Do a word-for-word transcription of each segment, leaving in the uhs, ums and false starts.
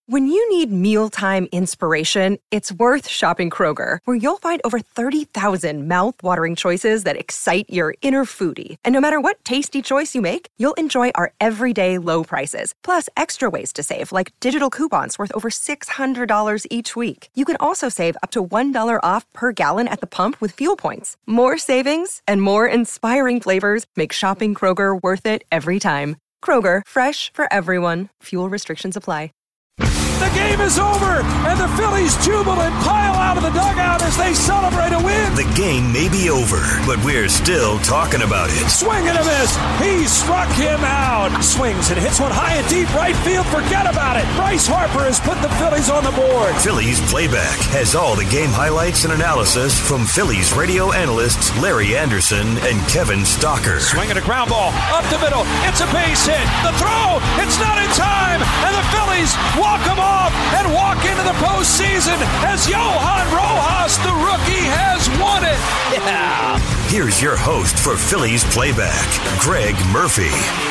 When you need mealtime inspiration, it's worth shopping Kroger, where you'll find over thirty thousand mouth-watering choices that excite your inner foodie. And no matter what tasty choice you make, you'll enjoy our everyday low prices, plus extra ways to save, like digital coupons worth over six hundred dollars each week. You can also save up to one dollar off per gallon at the pump with fuel points. More savings and more inspiring flavors make shopping Kroger worth it every time. Kroger, fresh for everyone. Fuel restrictions apply. The game is over, and the Phillies jubilant pile out of the dugout as they celebrate a win. The game may be over, but we're still talking about it. Swing and a miss. He struck him out. Swings and hits one high and deep right field. Forget about it. Bryce Harper has put the Phillies on the board. Phillies Playback has all the game highlights and analysis from Phillies radio analysts Larry Anderson and Kevin Stocker. Swinging a ground ball up the middle. It's a base hit. The throw. It's not in time, and the Phillies walk him off and walk into the postseason as Johan Rojas, the rookie, has won it. Yeah. Here's your host for Phillies Playback, Greg Murphy.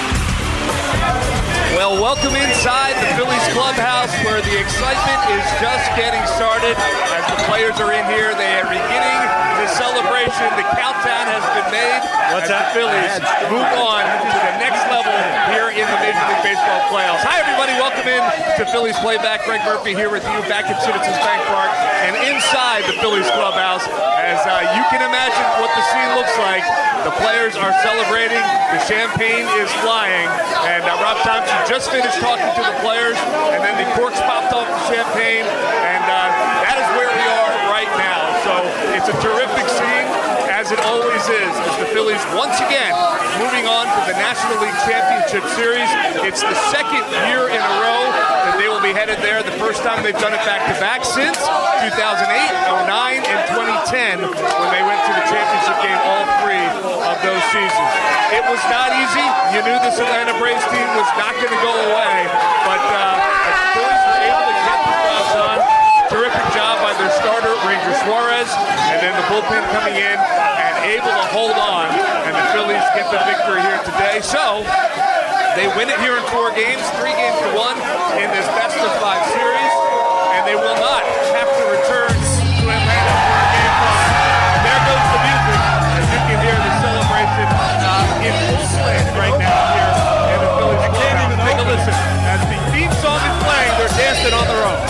Well, welcome inside the Phillies clubhouse where the excitement is just getting started. As the players are in here, they are beginning the celebration. The countdown has been made. What's as that? The Phillies move on to the next level here in the Major League Baseball playoffs. Hi, everybody. Welcome in to Phillies Playback. Greg Murphy here with you back at Citizens Bank Park and inside the Phillies clubhouse. As uh, you can imagine what the scene looks like. The players are celebrating. The champagne is flying. And uh, Rob Thompson just finished talking to the players, and then the corks popped off the champagne, and uh, that is where we are right now. So it's a terrific scene, as it always is, as the Phillies once again moving on to the National League Championship Series. It's the second year in a row that they will be headed there. The first time they've done it back-to-back since two thousand eight, oh nine, and twenty ten, when they went to the championship game all three of those seasons. It was not easy. You knew this Atlanta Braves team was not going to go away, but uh, the Phillies were able to get the job done. Terrific job by their starter, Ranger Suarez, and then the bullpen coming in and able to hold on, and the Phillies get the victory here today. So they win it here in four games, three games to one in this best of five series, and they will not have to return to Atlanta for a game five. And there goes the music, as you can hear the celebration uh, in full swing right now here in the Phillies clubhouse. Take a listen. As the theme song is playing, they're dancing on their own.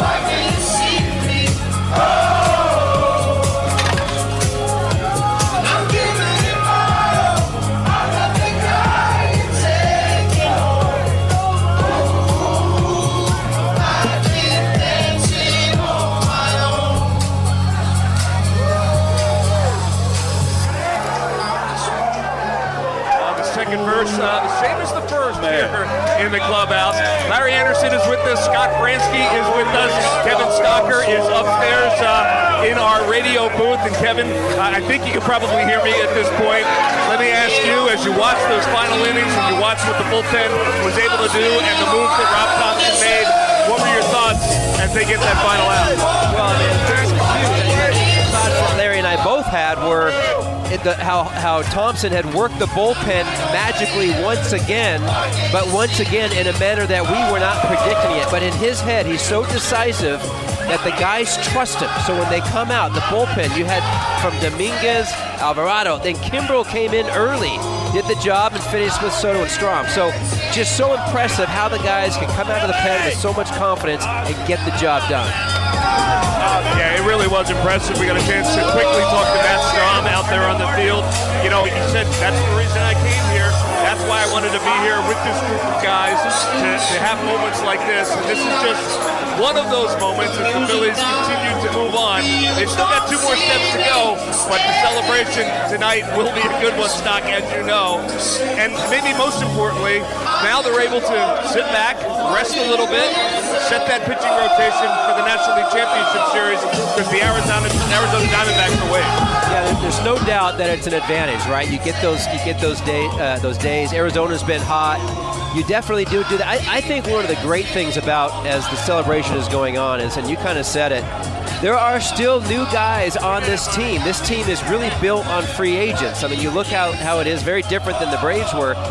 Verse, uh, the same as the first here in the clubhouse. Larry Anderson is with us. Scott Bransky is with us. Kevin Stocker is upstairs uh, in our radio booth. And Kevin, uh, I think you can probably hear me at this point. Let me ask you, as you watch those final innings and you watch what the bullpen was able to do and the moves that Rob Thompson made, what were your thoughts as they get that final out? Well, I mean, very confused. The thoughts that Larry and I both had were It, the, how, how Thompson had worked the bullpen magically once again, but once again in a manner that we were not predicting it. But in his head, he's so decisive that the guys trust him. So when they come out, the bullpen, you had from Dominguez, Alvarado, then Kimbrel came in early, did the job, and finished with Soto and Strom. So just so impressive how the guys can come out of the pen with so much confidence and get the job done. Uh, yeah, it really was impressive. We got a chance to quickly talk to Matt Strom out there on the field. You know, he said, that's the reason I came here. That's why I wanted to be here with this group of guys to, to have moments like this. And this is just one of those moments as the Phillies continue to move on. They've still got two more steps to go, but the celebration tonight will be a good one, Stock, as you know. And maybe most importantly, now they're able to sit back, rest a little bit, set that pitching rotation for the National League Championship Series because the Arizona, Arizona Diamondbacks are waiting. Yeah, there's no doubt that it's an advantage, right? You get those, you get those days. Uh, those days. Arizona's been hot. You definitely do do that. I, I think one of the great things about as the celebration is going on is, and you kind of said it, there are still new guys on this team. This team is really built on free agents. I mean, you look how how it is, very different than the Braves were.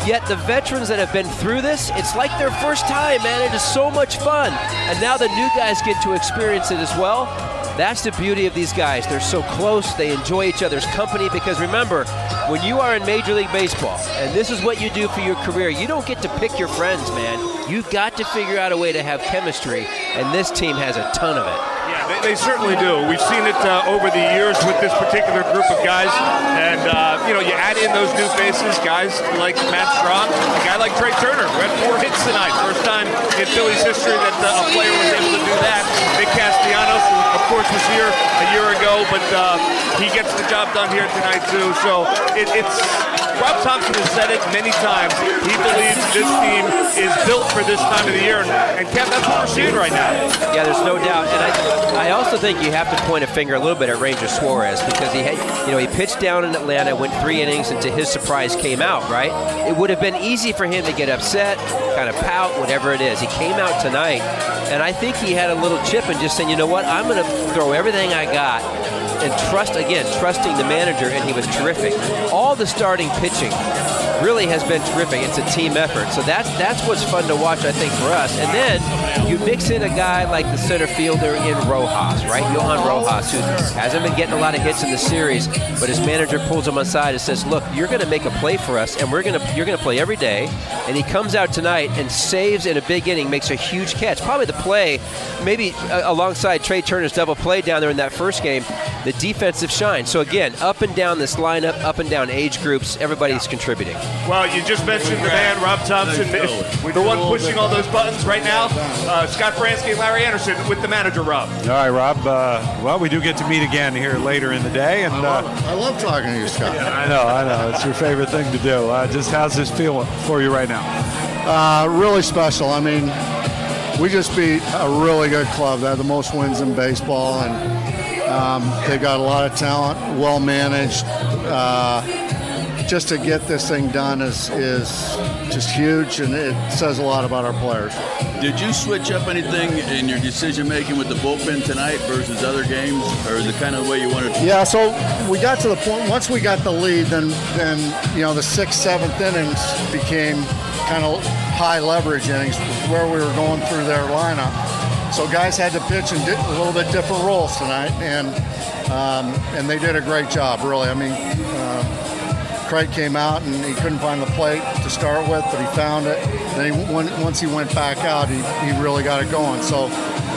Yet the veterans that have been through this, it's like their first time, man. It is so much fun. And now the new guys get to experience it as well. That's the beauty of these guys. They're so close. They enjoy each other's company because remember, when you are in Major League Baseball, and this is what you do for your career, you don't get to pick your friends, man. You've got to figure out a way to have chemistry, and this team has a ton of it. Yeah, they, they certainly do. We've seen it uh, over the years with this particular group of guys. And, uh, you know, you add in those new faces, guys like Matt Strong, a guy like Trey Turner, who had four hits tonight. First time in Phillies history that uh, a player was able to do that. Nick Castellanos, who, of course, was here a year ago, but uh, he gets the job done here tonight, too. So it, it's... Rob Thompson has said it many times. He believes this team is built for this time of the year. And, Kev, that's what we're seeing right now. Yeah, there's no doubt. And I, I also think you have to point a finger a little bit at Ranger Suarez because he had, you know, he pitched down in Atlanta, went three innings, and to his surprise came out, right? It would have been easy for him to get upset, kind of pout, whatever it is. He came out tonight, and I think he had a little chip and just saying, you know what, I'm going to throw everything I got and trust, again, trusting the manager, and he was terrific. All the starting pitching really has been terrific. It's a team effort. So that's that's what's fun to watch, I think, for us. And then you mix in a guy like the center fielder in Rojas, right? Johan Rojas, who hasn't been getting a lot of hits in the series, but his manager pulls him aside and says, look, you're going to make a play for us, and we're going to you're going to play every day. And he comes out tonight and saves in a big inning, makes a huge catch. Probably the play, maybe uh, alongside Trey Turner's double play down there in that first game, the defensive shine. So again, up and down this lineup, up and down age groups, everybody's contributing. Well, you just mentioned the man, Rob Thompson, the, the one pushing all those buttons right now. Uh, Scott Bransky and Larry Anderson with the manager, Rob. All right, Rob. Uh, well, we do get to meet again here later in the day. And I love, uh, I love talking to you, Scott. Yeah, I know, I know. It's your favorite thing to do. Uh, just how's this feel for you right now? Uh, really special. I mean, we just beat a really good club. They have the most wins in baseball, and um, they've got a lot of talent, well managed. Uh, just to get this thing done is is just huge, and it says a lot about our players. Did you switch up anything in your decision making with the bullpen tonight versus other games, or is it kind of the way you wanted to? Yeah, so we got to the point, once we got the lead, then then you know the sixth, seventh innings became kind of high leverage innings where we were going through their lineup. So guys had to pitch in a little bit different roles tonight, and um, and they did a great job, really. I mean, uh, Craig came out and he couldn't find the plate to start with, but he found it. Then he, once he went back out, he, he really got it going. So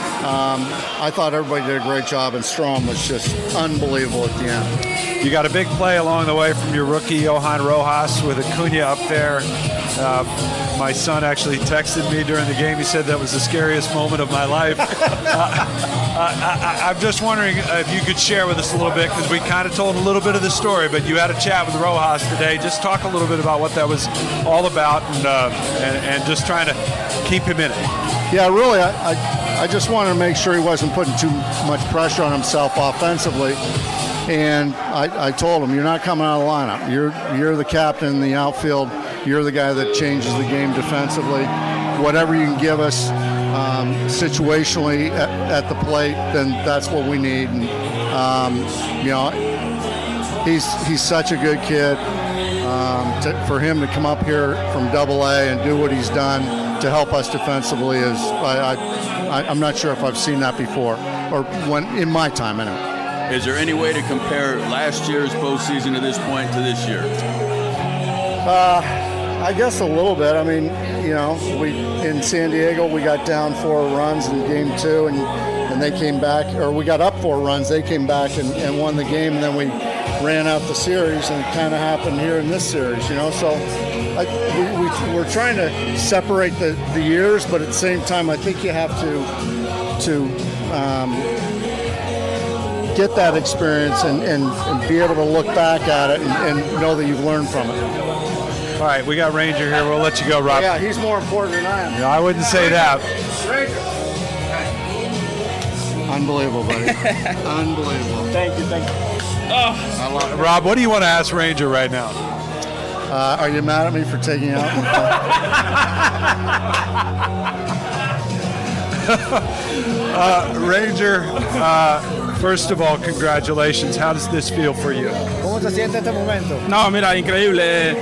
um, I thought everybody did a great job, and Strom was just unbelievable at the end. You got a big play along the way from your rookie, Johan Rojas, with Acuna up there. Uh, my son actually texted me during the game. He said that was the scariest moment of my life. uh, I, I, I'm just wondering if you could share with us a little bit, because we kind of told a little bit of the story, but you had a chat with Rojas today. Just talk a little bit about what that was all about, and uh, and, and just trying to keep him in it. Yeah, really, I, I, I just wanted to make sure he wasn't putting too much pressure on himself offensively. And I, I told him, you're not coming out of the lineup. You're you're the captain in the outfield. You're the guy that changes the game defensively. Whatever you can give us um, situationally at, at the plate, then that's what we need. And um, you know, he's he's such a good kid. Um, to, for him to come up here from Double A and do what he's done to help us defensively is I, I, I'm not sure if I've seen that before, or when in my time anyway. Is there any way to compare last year's postseason to this point to this year? Uh, I guess a little bit. I mean, you know, we in San Diego we got down four runs in game two, and, and they came back, or we got up four runs. They came back and, and won the game, and then we ran out the series, and it kind of happened here in this series, you know. So I, we, we, we're trying to separate the, the years, but at the same time, I think you have to to um, get that experience and, and, and be able to look back at it and, and know that you've learned from it. All right, we got Ranger here. We'll let you go, Rob. Yeah, he's more important than I am. No, I wouldn't say that. Ranger. Unbelievable, buddy. Unbelievable. Thank you, thank you. Oh. Rob, what do you want to ask Ranger right now? Uh, are you mad at me for taking out? uh, Ranger, uh, first of all, congratulations. How does this feel for you? ¿Cómo se siente este momento? No, mira, increíble.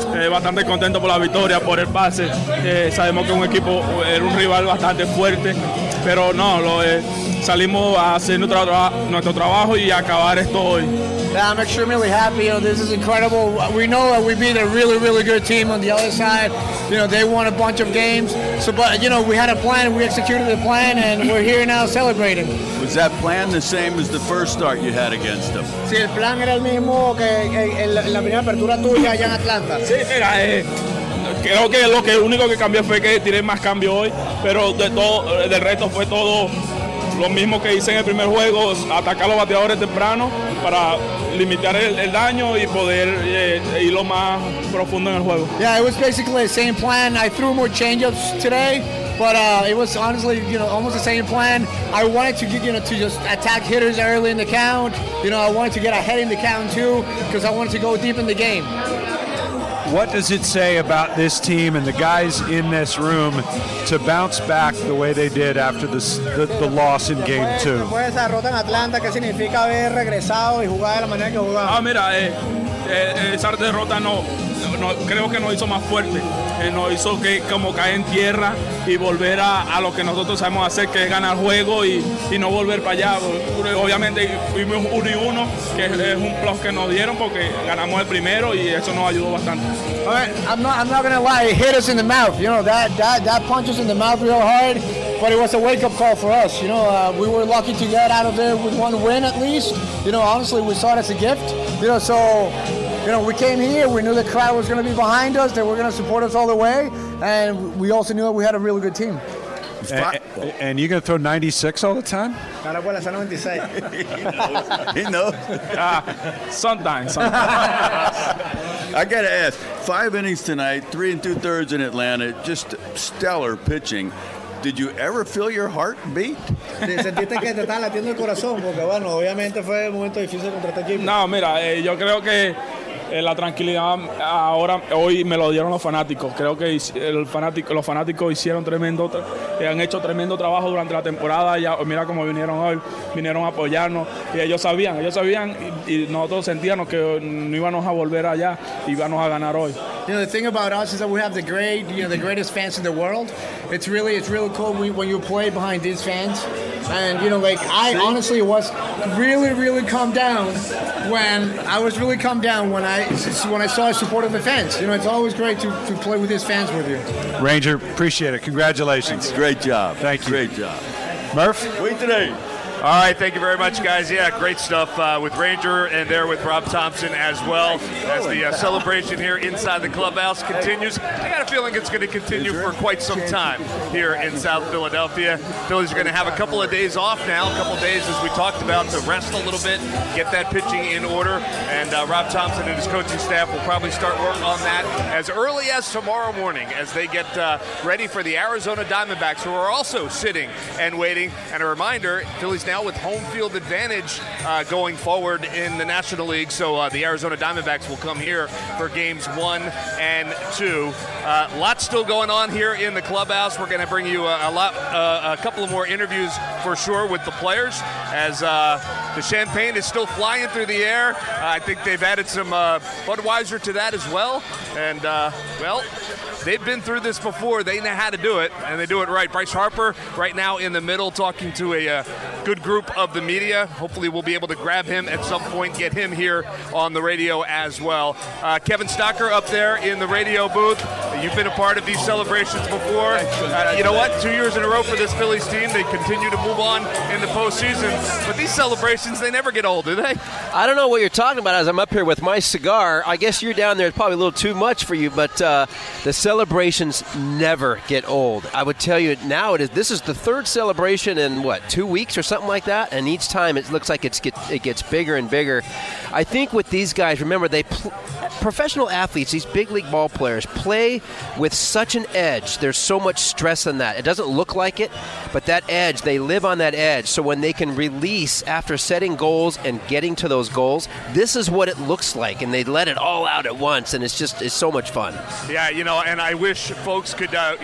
eh, bastante contento por la victoria, por el pase. Eh, sabemos que un equipo era un rival bastante fuerte, pero no, lo, eh, salimos a hacer nuestro, tra nuestro trabajo y a acabar esto hoy. Yeah, I'm extremely happy. You know, this is incredible. We know that we beat a really, really good team on the other side. You know, they won a bunch of games. So, but you know, we had a plan. We executed the plan, and we're here now celebrating. Was that plan the same as the first start you had against them? Sí, el plan era el mismo que en la, en la primera apertura tuya allá en Atlanta. Sí, mira, eh, creo que lo que único que cambió fue que tiré más cambio hoy, pero de todo, del resto fue todo lo mismo que hice en el primer juego, atacar a los bateadores temprano para limitar el, el daño y poder eh, ir lo más profundo en el juego. Yeah, it was basically the same plan. I threw more changeups today, but uh, it was honestly, you know, almost the same plan. I wanted to get, you know, to just attack hitters early in the count. You know, I wanted to get ahead in the count too because I wanted to go deep in the game. What does it say about this team and the guys in this room to bounce back the way they did after this, the, the loss in Game Two? Después de esa derrota en Atlanta, ¿qué significa haber regresado y jugar de la manera que jugamos? Ah, mira, eh, eh, esa derrota no, no, creo que nos hizo más fuerte. Eh, nos hizo que como caer en tierra y volver a, a lo que nosotros sabemos hacer, que es ganar juego y, y no volver para allá. Obviamente fuimos uno y uno, que es, es un plus que nos dieron porque ganamos el primero y eso nos ayudó bastante. All right, I'm not, I'm not gonna lie, it hit us in the mouth. You know, that, that, that punched us in the mouth real hard, but it was a wake-up call for us. You know, uh, we were lucky to get out of there with one win at least. You know, honestly, we saw it as a gift. You know, so... You know, we came here, we knew the crowd was going to be behind us, they were going to support us all the way, and we also knew that we had a really good team. And, and you going to throw ninety-six all the time? He knows. He knows. Uh, sometimes. sometimes. I got to ask, five innings tonight, three and two-thirds in Atlanta, just stellar pitching. Did you ever feel your heart beat? ¿Sentiste que te estaba latiendo el corazón? Porque, bueno, obviamente fue un momento difícil contra este equipo. No, mira, eh, yo creo que eh, la tranquilidad ahora, hoy me lo dieron los fanáticos. Creo que el fanático, los fanáticos hicieron tremendo, eh, han hecho tremendo trabajo durante la temporada. Ya, mira cómo vinieron hoy, vinieron a apoyarnos. Y ellos sabían, ellos sabían y, y nosotros sentíamos que no íbamos a volver allá, íbamos a ganar hoy. You know, the thing about us is that we have the great, you know, the greatest fans in the world. It's really, it's really cool when, when you play behind these fans. And, you know, like, I honestly was really, really calmed down when, I was really calmed down when I, when I saw a support of the fans. You know, it's always great to, to play with these fans with you. Ranger, appreciate it. Congratulations. Thanks. Great job. Thank you. Great job. Murph? Wait today. All right, thank you very much, guys. Yeah, great stuff uh, with Ranger and there with Rob Thompson as well as the uh, celebration here inside the clubhouse continues. I got a feeling it's going to continue for quite some time here in South Philadelphia. Phillies are going to have a couple of days off now, a couple of days, as we talked about, to rest a little bit, get that pitching in order, and uh, Rob Thompson and his coaching staff will probably start work on that as early as tomorrow morning as they get uh, ready for the Arizona Diamondbacks, who are also sitting and waiting. And a reminder, Phillies now with home field advantage uh, going forward in the National League. So uh, the Arizona Diamondbacks will come here for games one and two. Uh, lots still going on here in the clubhouse. We're going to bring you a, a lot, uh, a couple of more interviews for sure with the players as uh, the champagne is still flying through the air. Uh, I think they've added some uh, Budweiser to that as well. And, uh, well, they've been through this before. They know how to do it, and they do it right. Bryce Harper right now in the middle talking to a uh, good group of the media. Hopefully we'll be able to grab him at some point, get him here on the radio as well. Uh, Kevin Stocker up there in the radio booth. You've been a part of these celebrations before. Uh, you know what? Two years in a row for this Phillies team. They continue to move on in the postseason. But these celebrations, they never get old, do they? I don't know what you're talking about as I'm up here with my cigar. I guess you're down there. It's probably a little too much for you, but uh, the celebrations never get old. I would tell you now it is. This is the third celebration in, what, two weeks or something like that? And each time it looks like it's get, it gets bigger and bigger. I think with these guys, remember, they pl- professional athletes, these big league ball players, play with such an edge. There's so much stress in that. It doesn't look like it, but that edge, they live on that edge. So when they can release after setting goals and getting to those goals, this is what it looks like. And they let it all out at once, and it's just it's so much fun. Yeah, you know, and I wish folks could, uh,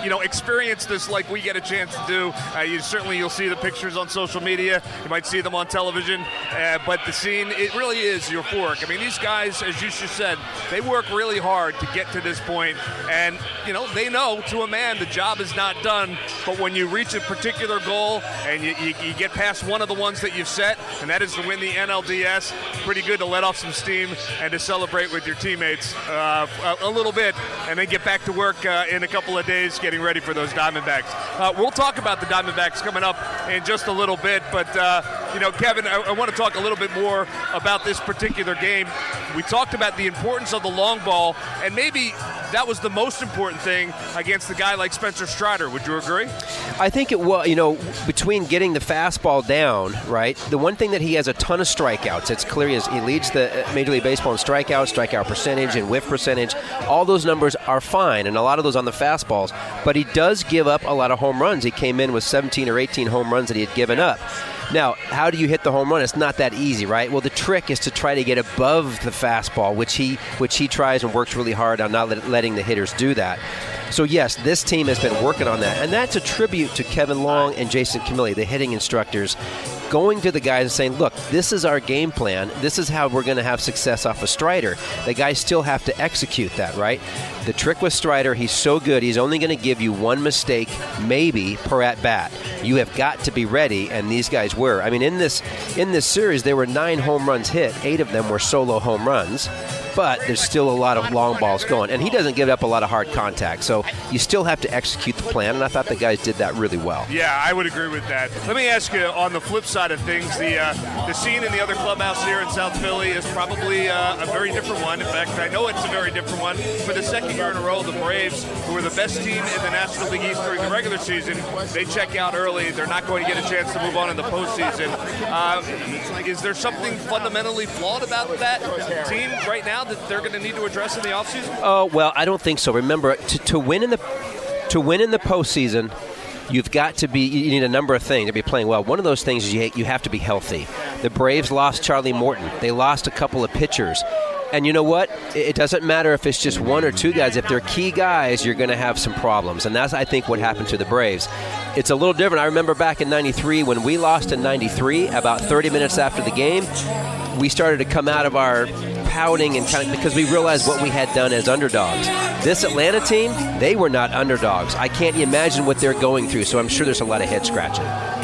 you know, experience this like we get a chance to do. Uh, you certainly you'll see the pictures on social media. You might see them on television. Uh, but the scene, it really is euphoric. I mean, these guys, as you just said, they work really hard to get to this point. And, you know, they know to a man the job is not done. But when you reach a particular goal and you, you, you get past one of the ones that you've set, and that is to win the N L D S, pretty good to let off some steam and to celebrate with your teammates uh, a, a little bit, and then get back to work uh, in a couple of days getting ready for those Diamondbacks. Uh, we'll talk about the Diamondbacks coming up in just a little bit, but, uh, you know, Kevin, I, I want to talk a little bit more about this particular game. We talked about the importance of the long ball, and maybe that was the most important thing against a guy like Spencer Strider. Would you agree? I think it was, you know, between getting the fastball down, right, the one thing that he has a ton of strikeouts. It's clear he, he leads the Major League Baseball in strikeouts, strikeout percentage, and whiff percentage. All those numbers are fine, and a lot of those on the fastballs. But he does give up a lot of home runs. He came in with seventeen or eighteen home runs that he had given up. Now, how do you hit the home run? It's not that easy, right? Well, the trick is to try to get above the fastball, which he which he tries and works really hard on not let, letting the hitters do that. So, yes, this team has been working on that, and that's a tribute to Kevin Long and Jason Camilli, the hitting instructors, going to the guys and saying, look, this is our game plan. This is how we're going to have success off of Strider. The guys still have to execute that, right? The trick with Strider, he's so good, he's only going to give you one mistake, maybe, per at-bat. You have got to be ready, and these guys were. I mean, in this in this series, there were nine home runs hit. Eight of them were solo home runs. But there's still a lot of long balls going. And he doesn't give up a lot of hard contact. So you still have to execute the plan, and I thought the guys did that really well. Yeah, I would agree with that. Let me ask you, on the flip side of things, the uh, the scene in the other clubhouse here in South Philly is probably uh, a very different one. In fact, I know it's a very different one. For the second year in a row, the Braves, who were the best team in the National League East during the regular season, they check out early. They're not going to get a chance to move on in the postseason. Uh, is there something fundamentally flawed about that team right now that they're going to need to address in the offseason? Oh, well, I don't think so. Remember, to, to win in the to win in the postseason, you've got to be, you need a number of things to be playing well. One of those things is you, you have to be healthy. The Braves lost Charlie Morton. They lost a couple of pitchers. And you know what? It doesn't matter if it's just one or two guys. If they're key guys, you're going to have some problems. And that's, I think, what happened to the Braves. It's a little different. I remember back in ninety-three when we lost in ninety-three, about thirty minutes after the game, we started to come out of our pouting and kind of because we realized what we had done as underdogs. This Atlanta team, they were not underdogs. I can't imagine what they're going through, so I'm sure there's a lot of head scratching.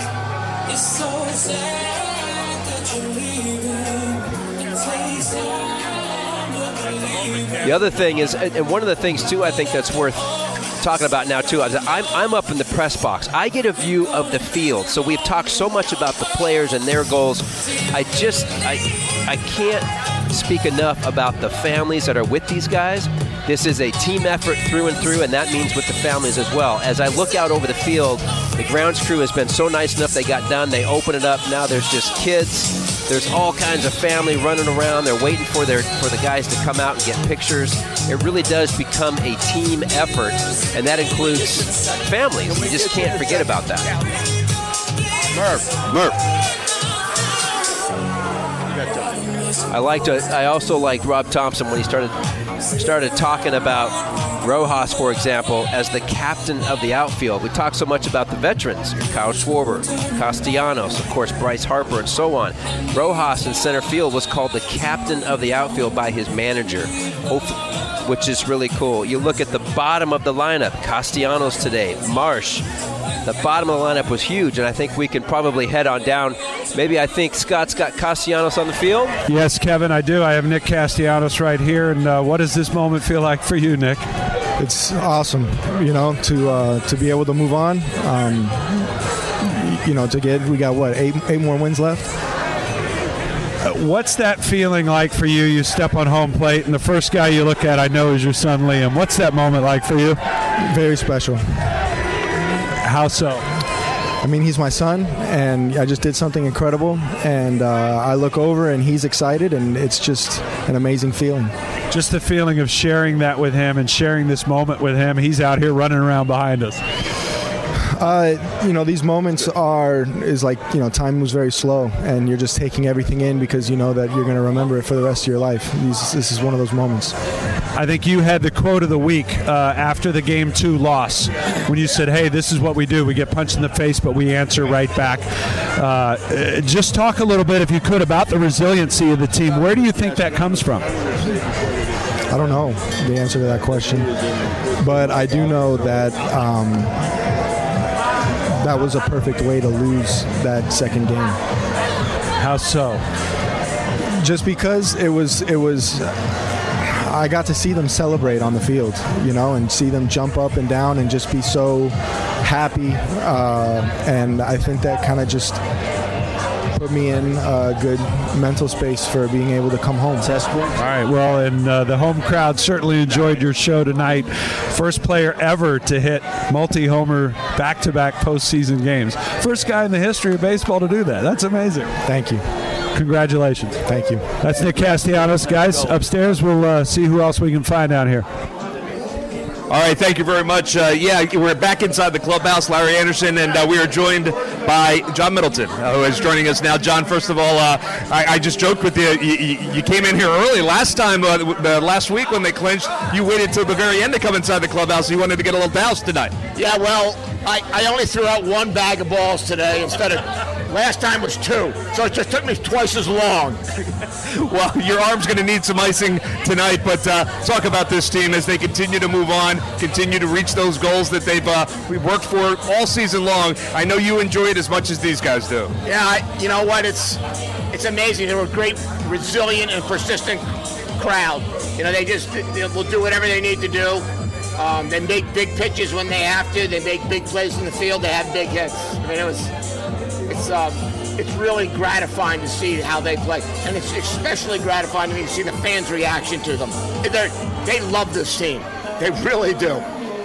It's so sad that you're leaving. The other thing is, and one of the things too, I think that's worth talking about now too, is I'm, I'm up in the press box. I get a view of the field. So we've talked so much about the players and their goals. I just, I, I can't speak enough about the families that are with these guys. This is a team effort through and through, and that means with the families as well. As I look out over the field, the grounds crew has been so nice enough. They got done. They open it up. Now there's just kids. There's all kinds of family running around. They're waiting for their for the guys to come out and get pictures. It really does become a team effort, and that includes families. You just can't forget about that. Murph. Murph. I liked. I also liked Rob Thompson when he started started talking about Rojas, for example, as the captain of the outfield. We talk so much about the veterans, Kyle Schwarber, Castellanos, of course, Bryce Harper, and so on. Rojas in center field was called the captain of the outfield by his manager, which is really cool. You look at the bottom of the lineup, Castellanos today, Marsh. The bottom of the lineup was huge, and I think we can probably head on down. Maybe I think Scott's got Castellanos on the field. Yes, Kevin, I do. I have Nick Castellanos right here, and uh, what does this moment feel like for you, Nick? It's awesome, you know, to uh, to be able to move on. Um, you know, to get, we got, what, eight, eight more wins left? What's that feeling like for you? You step on home plate, and the first guy you look at, I know, is your son, Liam. What's that moment like for you? Very special. How so? I mean, he's my son, and I just did something incredible, and uh, I look over, and he's excited, and it's just an amazing feeling. Just the feeling of sharing that with him and sharing this moment with him. He's out here running around behind us. Uh, you know, these moments are, is like, you know, time moves very slow, and you're just taking everything in because you know that you're going to remember it for the rest of your life. These, this is one of those moments. I think you had the quote of the week uh, after the game two loss when you said, hey, this is what we do. We get punched in the face, but we answer right back. Uh, just talk a little bit, if you could, about the resiliency of the team. Where do you think that comes from? I don't know the answer to that question, but I do know that um, that was a perfect way to lose that second game. How so? Just because it was it was I got to see them celebrate on the field, you know, and see them jump up and down and just be so happy, uh, and I think that kind of just put me in a good mental space for being able to come home. All right, well, and uh, the home crowd certainly enjoyed your show tonight. First player ever to hit multi-homer back-to-back postseason games. First guy in the history of baseball to do that. That's amazing. Thank you. Congratulations. Thank you. That's Nick Castellanos. Guys, upstairs, we'll uh, see who else we can find out here. All right, thank you very much. Uh, yeah, we're back inside the clubhouse, Larry Anderson, and uh, we are joined by John Middleton, uh, who is joining us now. John, first of all, uh, I, I just joked with you. You, you. you came in here early. Last time, uh, uh, last week when they clinched, you waited till the very end to come inside the clubhouse. You wanted to get a little douse tonight. Yeah, well, I, I only threw out one bag of balls today instead of last time was two, so it just took me twice as long. Well, your arm's going to need some icing tonight, but uh, talk about this team as they continue to move on, continue to reach those goals that they've uh, we've worked for all season long. I know you enjoy it as much as these guys do. Yeah, I, you know what? It's it's amazing. They're a great, resilient, and persistent crowd. You know, they just they will do whatever they need to do. Um, they make big pitches when they have to. They make big plays in the field. They have big hits. I mean, it was. It's um, it's really gratifying to see how they play, and it's especially gratifying to me to see the fans' reaction to them. They're, they love this team. They really do.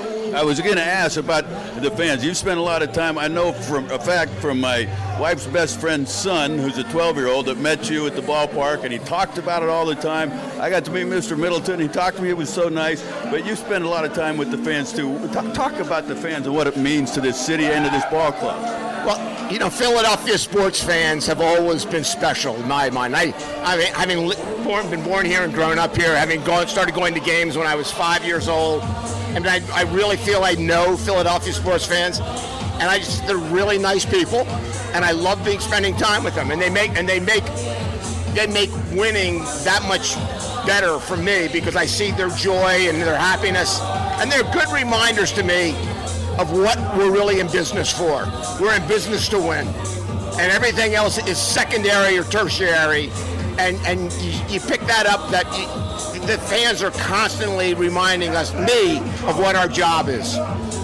I was going to ask about the fans. You've spent a lot of time, I know from a fact from my wife's best friend's son, who's a twelve-year-old, that met you at the ballpark, and he talked about it all the time. I got to meet Mister Middleton. He talked to me. It was so nice. But you spend a lot of time with the fans, too. Talk, talk about the fans and what it means to this city and to this ball club. Well, you know, Philadelphia sports fans have always been special in my mind. I, I mean, having born, been born here and grown up here, having gone, started going to games when I was five years old, and I, I really feel I know Philadelphia sports fans, and I just they're really nice people, and I love being spending time with them, and they make and they make they make winning that much better for me because I see their joy and their happiness, and they're good reminders to me of what we're really in business for. We're in business to win. And everything else is secondary or tertiary. And and you, you pick that up, that you, the fans are constantly reminding us, me, of what our job is.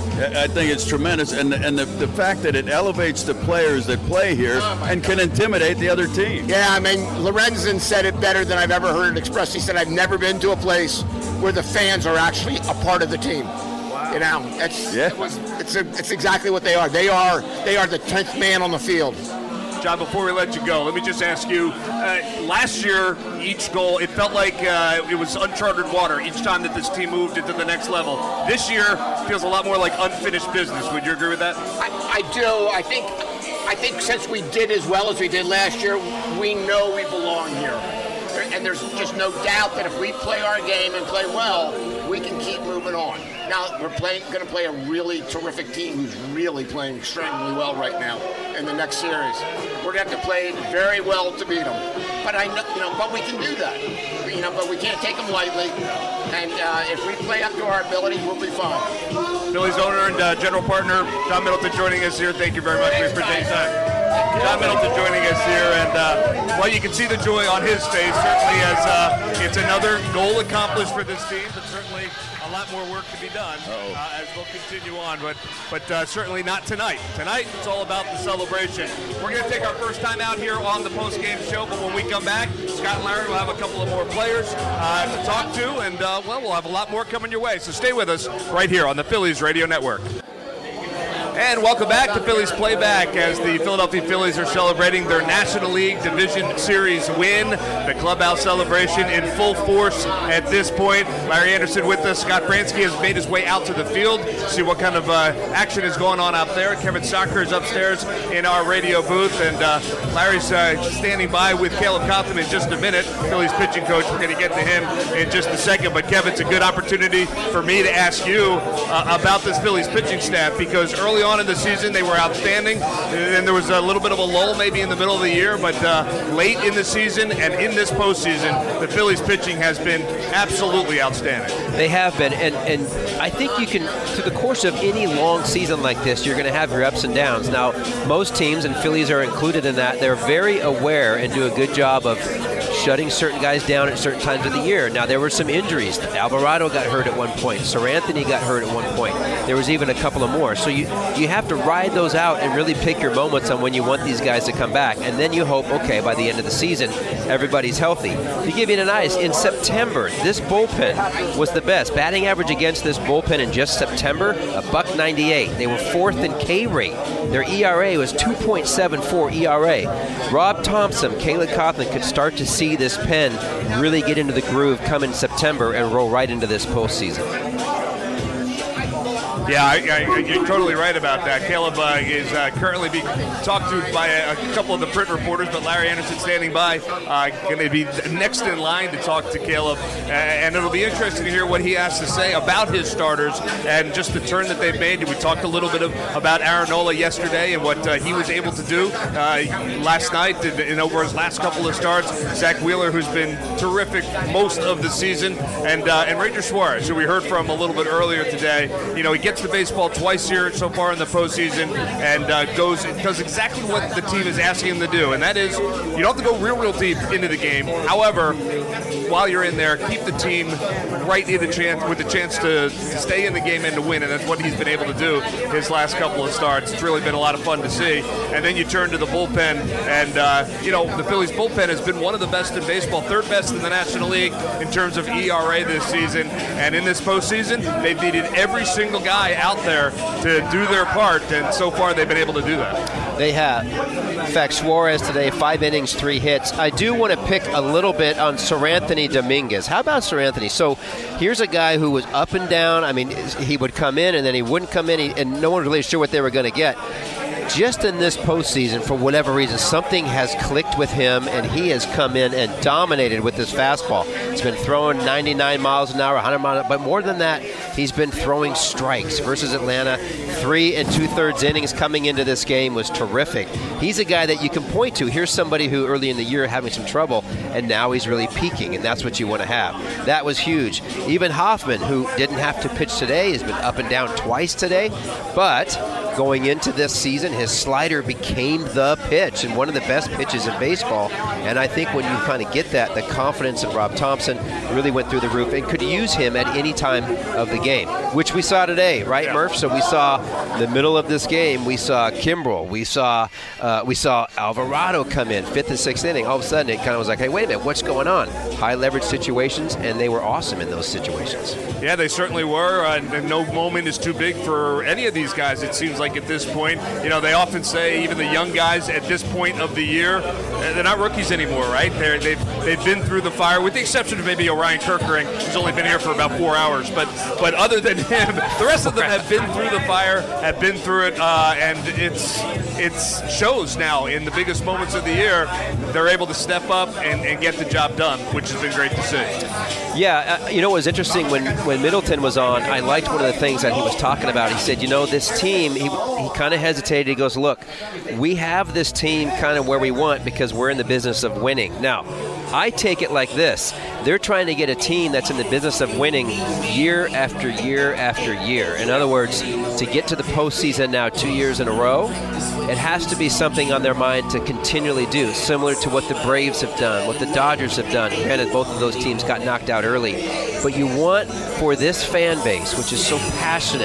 I think it's tremendous. And, and the, the fact that it elevates the players that play here oh and can intimidate the other team. Yeah, I mean, Lorenzen said it better than I've ever heard it expressed. He said, I've never been to a place where the fans are actually a part of the team. You know, it's yeah. it was, it's a, it's exactly what they are. They are they are the tenth man on the field. John, before we let you go, let me just ask you, uh, last year, each goal, it felt like uh, it was uncharted water each time that this team moved into the next level. This year feels a lot more like unfinished business. Would you agree with that? I, I do. I think I think since we did as well as we did last year, we know we belong here. And there's just no doubt that if we play our game and play well, we can keep moving on. Now, we're playing, going to play a really terrific team who's really playing extremely well right now in the next series. We're going to have to play very well to beat them. But I know, you know, but we can do that. You know, but we can't take them lightly. And uh, if we play up to our ability, we'll be fine. Phillies owner and uh, general partner John Middleton joining us here. Thank you very much. We appreciate your time. John Middleton joining us here, and uh, well, you can see the joy on his face, certainly as uh, it's another goal accomplished for this team, but certainly a lot more work to be done uh, as we'll continue on, but but uh, certainly not tonight. Tonight, it's all about the celebration. We're going to take our first time out here on the post-game show, but when we come back, Scott and Larry will have a couple of more players uh, to talk to, and uh, well, we'll have a lot more coming your way, so stay with us right here on the Phillies Radio Network. And welcome back to Phillies Playback as the Philadelphia Phillies are celebrating their National League Division Series win. The clubhouse celebration in full force at this point. Larry Anderson with us. Scott Franzke has made his way out to the field. See what kind of uh, action is going on out there. Kevin Stocker is upstairs in our radio booth. And uh, Larry's uh, standing by with Caleb Cotham in just a minute. Phillies pitching coach. We're going to get to him in just a second. But Kevin, it's a good opportunity for me to ask you uh, about this Phillies pitching staff, because early on in the season they were outstanding, and there was a little bit of a lull maybe in the middle of the year, but uh, late in the season and in this postseason, the Phillies pitching has been absolutely outstanding. They have been, and, and I think you can, through the course of any long season like this, you're going to have your ups and downs. Now, most teams, and Phillies are included in that, they're very aware and do a good job of shutting certain guys down at certain times of the year. Now, there were some injuries. Alvarado got hurt at one point. Seranthony got hurt at one point. There was even a couple of more. So you, you have to ride those out and really pick your moments on when you want these guys to come back. And then you hope, okay, by the end of the season, everybody's healthy. To give you an idea, in September, this bullpen was the best. Batting average against this bullpen in just September, a buck ninety-eight. They were fourth in K rate. Their E R A was two point seven four E R A. Rob Thompson, Caleb Cotham could start to see this pen really get into the groove come in September and roll right into this postseason. Yeah, I, I, you're totally right about that. Caleb uh, is uh, currently being talked to by a, a couple of the print reporters, but Larry Anderson standing by, uh, going to be next in line to talk to Caleb, uh, and it'll be interesting to hear what he has to say about his starters and just the turn that they've made. We talked a little bit of, about Aaron Nola yesterday and what uh, he was able to do uh, last night and, and over his last couple of starts. Zach Wheeler, who's been terrific most of the season, and uh, and Ranger Suarez, who we heard from a little bit earlier today. You know, he gets the baseball twice here so far in the postseason, and uh, goes does exactly what the team is asking him to do, and that is you don't have to go real, real deep into the game. However, while you're in there, keep the team right in the chance with the chance to, to stay in the game and to win, and that's what he's been able to do his last couple of starts. It's really been a lot of fun to see. And then you turn to the bullpen, and uh, you know the Phillies bullpen has been one of the best in baseball, third best in the National League in terms of E R A this season, and in this postseason, they've needed every single guy out there to do their part, and so far they've been able to do that. They have. In fact, Suarez today, five innings, three hits. I do want to pick a little bit on Seranthony Dominguez. How about Seranthony? So here's a guy who was up and down. I mean, he would come in and then he wouldn't come in, and no one was really sure what they were going to get. Just in this postseason, for whatever reason, something has clicked with him, and he has come in and dominated with his fastball. He's been throwing ninety-nine miles an hour, one hundred miles, but more than that, he's been throwing strikes versus Atlanta. Three and two-thirds innings coming into this game was terrific. He's a guy that you can point to. Here's somebody who early in the year having some trouble, and now he's really peaking, and that's what you want to have. That was huge. Even Hoffman, who didn't have to pitch today, has been up and down twice today, but going into this season, his slider became the pitch and one of the best pitches in baseball. And I think when you kind of get that, the confidence of Rob Thompson really went through the roof and could use him at any time of the game, which we saw today, right, yeah. Murph? So we saw in the middle of this game, we saw Kimbrel, we saw uh, we saw Alvarado come in, fifth and sixth inning. All of a sudden, it kind of was like, hey, wait a minute, what's going on? High leverage situations, and they were awesome in those situations. Yeah, they certainly were, uh, and no moment is too big for any of these guys, it seems like at this point. You know, they often say even the young guys at this point of the year, they're not rookies anymore, right? They're, they've they've been through the fire, with the exception of maybe Orion Kerkering, who's only been here for about four hours. But but other than him, the rest of them have been through the fire, have been through it, uh, and it's it's shows now in the biggest moments of the year. They're able to step up and, and get the job done, which has been great to see. Yeah, uh, you know, it was interesting when, when Middleton was on. I liked one of the things that he was talking about. He said, you know, this team, he, he kind of hesitated. He goes, look, we have this team kind of where we want because we're in the business of winning. Now, I take it like this. They're trying to get a team that's in the business of winning year after year after year. In other words, to get to the postseason now two years in a row, it has to be something on their mind to continually do, similar to what the Braves have done, what the Dodgers have done. Granted, both of those teams got knocked out early. But you want, for this fan base, which is so passionate,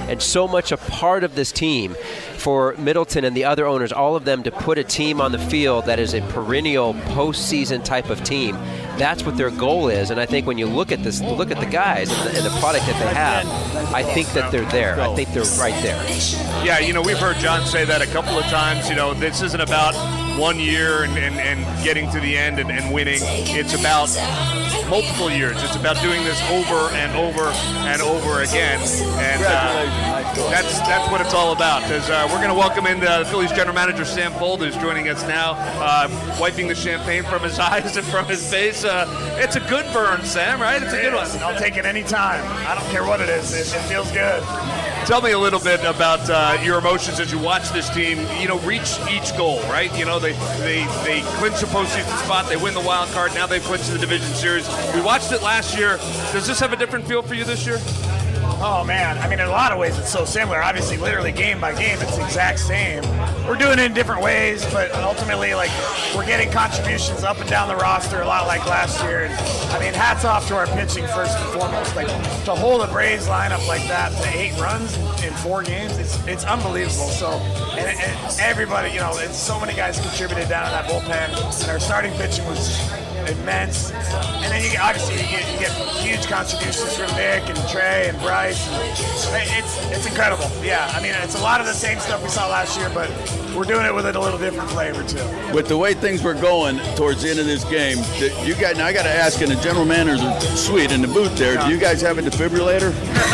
and so much a part of this team for Middleton and the other owners, all of them, to put a team on the field that is a perennial postseason type of team. That's what their goal is, and I think when you look at this, look at the guys and the, and the product that they have, I think that they're there. I think they're right there. Yeah, you know, we've heard John say that a couple of times. You know, this isn't about one year and, and, and getting to the end and, and winning. It's about multiple years. It's about doing this over and over and over again, and uh, that's that's what it's all about. As uh, we're going to welcome in the Phillies general manager Sam Fuld, who's joining us now, uh, wiping the champagne from his eyes and from his face. Uh, it's a good burn, Sam, right? It's a good one. I'll take it any time. I don't care what it is. It, it feels good. Tell me a little bit about uh, your emotions as you watch this team, you know, reach each goal, right? You know, they they they clinch the postseason spot, they win the wild card, now they've clinched the division series. We watched it last year. Does this have a different feel for you this year? Oh, man. I mean, in a lot of ways, it's so similar. Obviously, literally game by game, it's the exact same. We're doing it in different ways, but ultimately, like, we're getting contributions up and down the roster a lot like last year. And, I mean, hats off to our pitching first and foremost. Like, to hold a Braves lineup like that to eight runs in four games, it's it's unbelievable. So, and, and everybody, you know, and so many guys contributed down in that bullpen, and our starting pitching was immense. And then you get, obviously you get, you get huge contributions from Nick and Trey and Bryce. And it's it's incredible. Yeah, I mean, it's a lot of the same stuff we saw last year, but we're doing it with a little different flavor too. With the way things were going towards the end of this game, you got now I got to ask, in the general manager's suite in the booth there, do you guys have a defibrillator?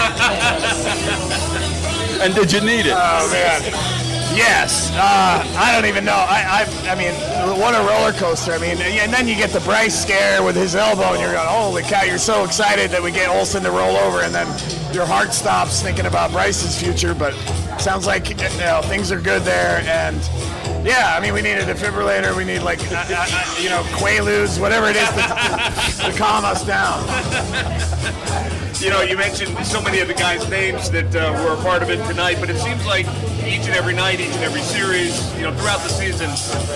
And did you need it? Oh man. Yes, uh, I don't even know. I, I, I mean, what a roller coaster. I mean, and then you get the Bryce scare with his elbow, and you're going, "Holy cow!" You're so excited that we get Olsen to roll over, and then your heart stops thinking about Bryce's future. But sounds like, you know, things are good there, and yeah, I mean, we need a defibrillator. We need, like, uh, uh, you know, Quaaludes, whatever it is to, to calm us down. You know, you mentioned so many of the guys' names that uh, were a part of it tonight, but it seems like each and every night, each and every series, you know, throughout the season,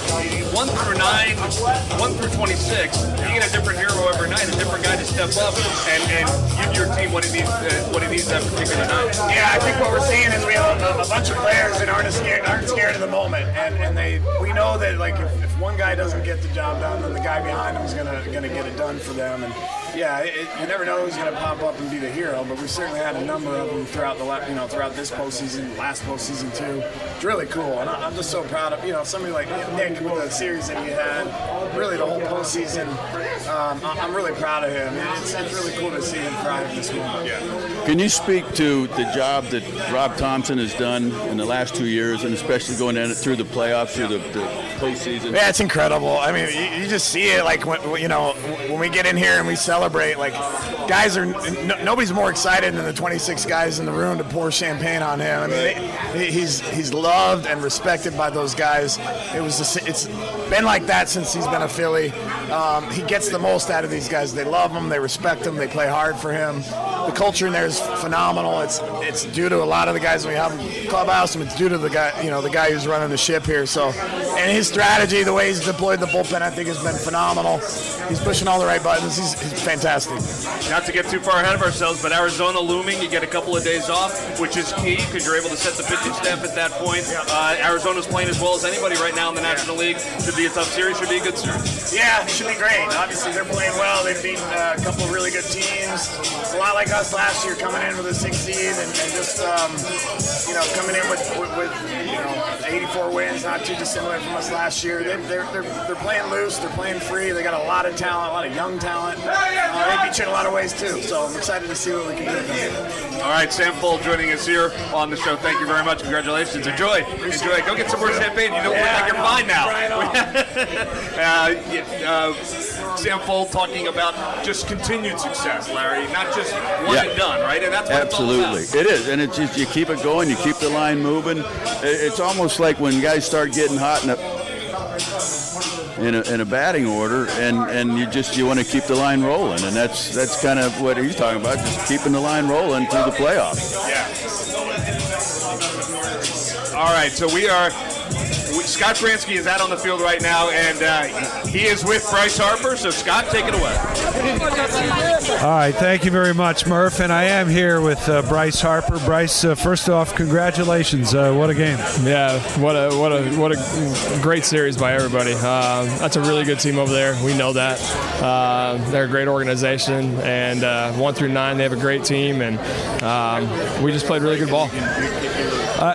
one through nine, one through twenty-six, you get a different hero every night, a different guy to step up and, and give your team what it needs, uh, what it needs that particular night. Yeah, I think what we're seeing is we have a, a bunch of players that aren't scared, aren't scared of the moment, and, and they we know that, like, if, if one guy doesn't get the job done, then the guy behind him is gonna gonna get it done for them. And yeah, it, you never know who's gonna pop up and be the hero, but we certainly had a number of them throughout the you know throughout this postseason, last postseason too. It's really cool, and I'm just so proud of you know somebody like Nick with the series that he had, really the whole postseason. Um, I'm really proud of him. It's, it's really cool to see him thrive this moment. Yeah. Can you speak to the job that Rob Thompson has done in the last two years, and especially going in through the playoffs, through the, the postseason? Yeah, it's incredible. I mean, you, you just see it, like, when, you know, when we get in here and we celebrate, like, guys are, no, nobody's more excited than the twenty-six guys in the room to pour champagne on him. I mean, they, he's he's loved and respected by those guys. It was a, it's been like that since he's been a Philly. Um, he gets the most out of these guys. They love him, they respect him, they play hard for him. The culture in there is phenomenal. It's it's due to a lot of the guys we have in the clubhouse, and it's due to the guy, you know, the guy who's running the ship here. So, and his strategy, the way he's deployed the bullpen, I think has been phenomenal. He's pushing all the right buttons. He's, he's fantastic. Not to get too far ahead of ourselves, but Arizona looming. You get a couple of days off, which is key because you're able to set the pitching staff at that point. Uh, Arizona's playing as well as anybody right now in the National League. Should be a tough series. Should be a good series. Yeah, it should be great. Obviously, they're playing well. They've beaten uh, a couple of really good teams. It's a lot like us last year, coming in with a six seed and, and just um, you know coming in with, with, with you know eighty-four wins, not too dissimilar from us last year. They, they're they're they're playing loose. They're playing free. They got a lot of talent, a lot of young talent. Uh, they beat you in a lot of ways too. So I'm excited to see what we can do with them. All right, Sam Fuld joining us here on the show. Thank you very much. Congratulations. Enjoy. Enjoy. Go get some more champagne. You don't look like you're fine now. uh, yeah, uh, Sam Fuld talking about just continued success, Larry, not just one Yeah. and done, right? And that's what Absolutely, it's all about. it is, and it's just you keep it going, you keep the line moving. It's almost like when guys start getting hot in a in a, in a batting order, and, and you just you want to keep the line rolling, and that's that's kind of what he's talking about, just keeping the line rolling through the playoffs. Yeah. All right, so we are Scott Franzke is out on the field right now, and uh, he is with Bryce Harper. So, Scott, take it away. All right, thank you very much, Murph. And I am here with uh, Bryce Harper. Bryce, uh, first off, congratulations. Uh, what a game. Yeah, what a what a what a great series by everybody. Uh, that's a really good team over there. We know that. Uh, they're a great organization, and uh, one through nine, they have a great team, and um, we just played really good ball. Uh,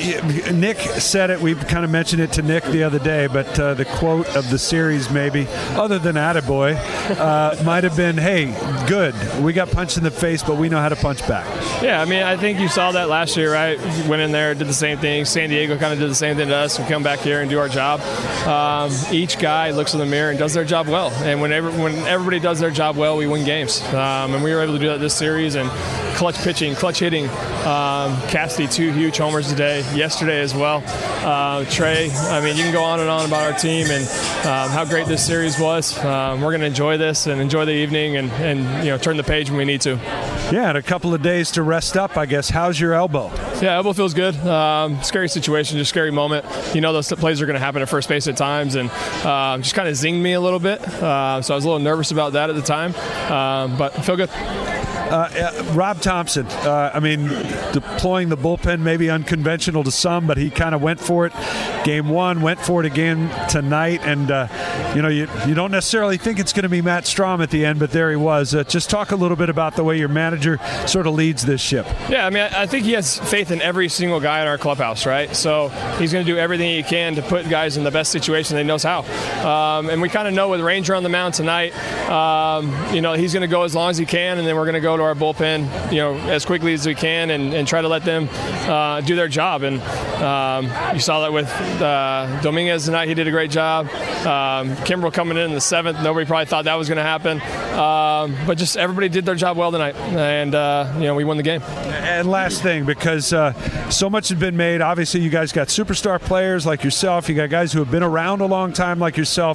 Nick said it. We kind of mentioned it to Nick the other day, but uh, the quote of the series, maybe, other than attaboy, uh, might have been, hey, good. We got punched in the face, but we know how to punch back. Yeah, I mean, I think you saw that last year, right? Went in there, did the same thing. San Diego kind of did the same thing to us. We come back here and do our job. Um, each guy looks in the mirror and does their job well. And whenever, when everybody does their job well, we win games. Um, and we were able to do that this series. And clutch pitching, clutch hitting. Um, Cassidy, two huge homers today, yesterday as well. Uh, Trey, I mean, you can go on and on about our team and um, how great this series was. Um, we're going to enjoy this and enjoy the evening and, and, you know, turn the page when we need to. Yeah, and a couple of days to rest up, I guess. How's your elbow? Yeah, elbow feels good. Um, scary situation, just scary moment. You know those plays are going to happen at first base at times, and uh, just kind of zinged me a little bit. Uh, so I was a little nervous about that at the time, um, but I feel good. Uh, uh, Rob Thompson, uh, I mean, deploying the bullpen may be unconventional to some, but he kind of went for it. Game one, went for it again tonight, and uh, you know, you, you don't necessarily think it's going to be Matt Strahm at the end, but there he was. Uh, just talk a little bit about the way your manager sort of leads this ship. Yeah, I mean, I, I think he has faith in every single guy in our clubhouse, right? So he's going to do everything he can to put guys in the best situation that he knows how. Um, and we kind of know with Ranger on the mound tonight, um, you know, he's going to go as long as he can, and then we're going to go to our bullpen, you know, as quickly as we can and, and try to let them uh, do their job. And um, you saw that with uh, Dominguez tonight. He did a great job. Um, Kimbrel coming in in the seventh. Nobody probably thought that was going to happen. Um, but just everybody did their job well tonight. And, uh, you know, we won the game. And last thing, because uh, so much has been made. Obviously, you guys got superstar players like yourself. You got guys who have been around a long time like yourself.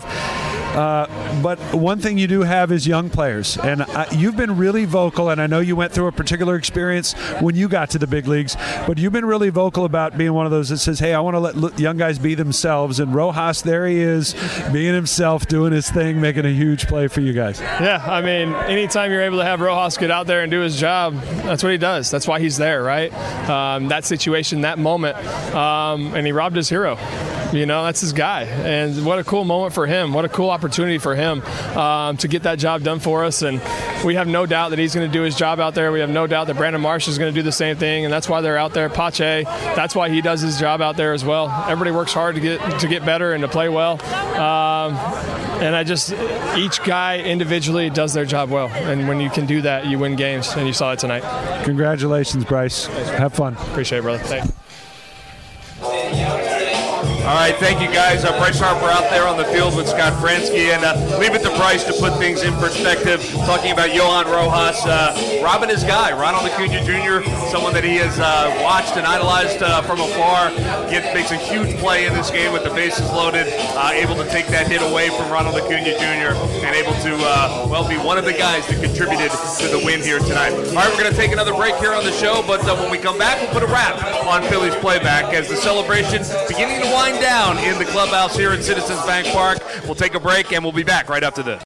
Uh, but one thing you do have is young players. And uh, you've been really vocal, and I know you went through a particular experience when you got to the big leagues, but you've been really vocal about being one of those that says, hey, I want to let young guys be themselves. And Rojas, there he is, being himself, doing his thing, making a huge play for you guys. Yeah, I mean, anytime you're able to have Rojas get out there and do his job, that's what he does. That's why he's there, right? Um, that situation, that moment, um, and he robbed his hero. You know, that's his guy. And what a cool moment for him. What a cool opportunity for him um, to get that job done for us. And we have no doubt that he's going to do his job out there. We have no doubt that Brandon Marsh is going to do the same thing, and that's why they're out there. Pache, that's why he does his job out there as well. Everybody works hard to get to get better and to play well. Um, and I just, each guy individually does their job well. And when you can do that, you win games, and you saw it tonight. Congratulations, Bryce. Have fun. Appreciate it, brother. Thanks. All right, thank you guys. Uh, Bryce Harper out there on the field with Scott Franzke, and uh, leave it to Bryce to put things in perspective. Talking about Johan Rojas, uh, robbing his guy, Ronald Acuna Junior, someone that he has uh, watched and idolized uh, from afar. Get, makes a huge play in this game with the bases loaded, uh, able to take that hit away from Ronald Acuna Junior, and able to, uh, well, be one of the guys that contributed to the win here tonight. All right, we're going to take another break here on the show, but uh, when we come back, we'll put a wrap on Phillies Playback as the celebration beginning to wind down in the clubhouse here at Citizens Bank Park. We'll take a break, and we'll be back right after this.